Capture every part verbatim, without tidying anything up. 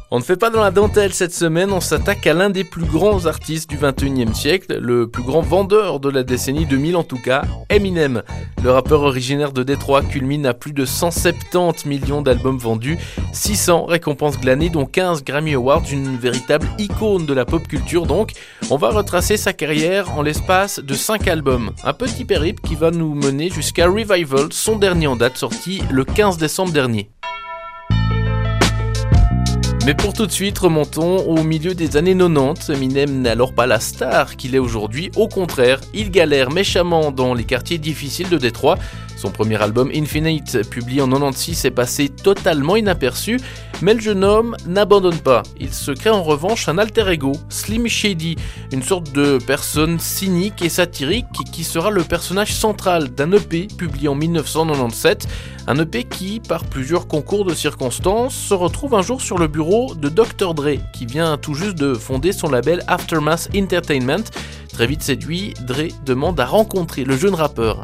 On ne fait pas dans la dentelle cette semaine, on s'attaque à l'un des plus grands artistes du vingt et unième siècle, le plus grand vendeur de la décennie deux mille en tout cas, Eminem. Le rappeur originaire de Détroit culmine à plus de cent soixante-dix millions d'albums vendus, six cents récompenses glanées dont quinze Grammy Awards, une véritable icône de la pop culture donc. On va retracer sa carrière en l'espace de cinq albums, un petit périple qui va nous mener jusqu'à Revival, son dernier en date sorti le quinze décembre dernier. Mais pour tout de suite, remontons au milieu des années quatre-vingt-dix. Eminem n'est alors pas la star qu'il est aujourd'hui. Au contraire, il galère méchamment dans les quartiers difficiles de Détroit. Son premier album Infinite, publié en quatre-vingt-seize, est passé totalement inaperçu. Mais le jeune homme n'abandonne pas. Il se crée en revanche un alter ego, Slim Shady, une sorte de personne cynique et satirique qui sera le personnage central d'un E P publié en dix-neuf cent quatre-vingt-dix-sept. Un E P qui, par plusieurs concours de circonstances, se retrouve un jour sur le bureau de docteur Dre, qui vient tout juste de fonder son label Aftermath Entertainment. Très vite séduit, Dre demande à rencontrer le jeune rappeur.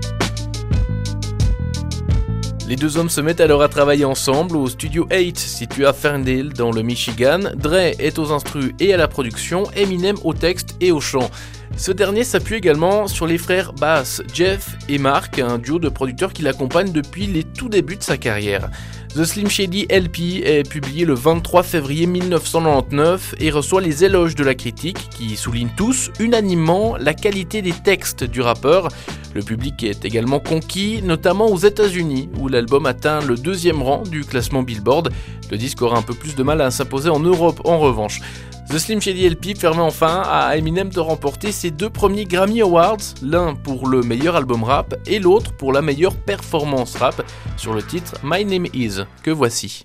Les deux hommes se mettent alors à travailler ensemble au Studio huit, situé à Ferndale, dans le Michigan. Dre est aux instrus et à la production, Eminem au texte et au chant. Ce dernier s'appuie également sur les frères Bass, Jeff et Mark, un duo de producteurs qui l'accompagnent depuis les tout débuts de sa carrière. The Slim Shady L P est publié le vingt-trois février dix-neuf cent quatre-vingt-dix-neuf et reçoit les éloges de la critique qui soulignent tous unanimement la qualité des textes du rappeur. Le public est également conquis, notamment aux États-Unis où l'album atteint le deuxième rang du classement Billboard. Le disque aura un peu plus de mal à s'imposer en Europe en revanche. The Slim Shady L P permet enfin à Eminem de remporter ses deux premiers Grammy Awards, l'un pour le meilleur album rap et l'autre pour la meilleure performance rap, sur le titre My Name Is, que voici.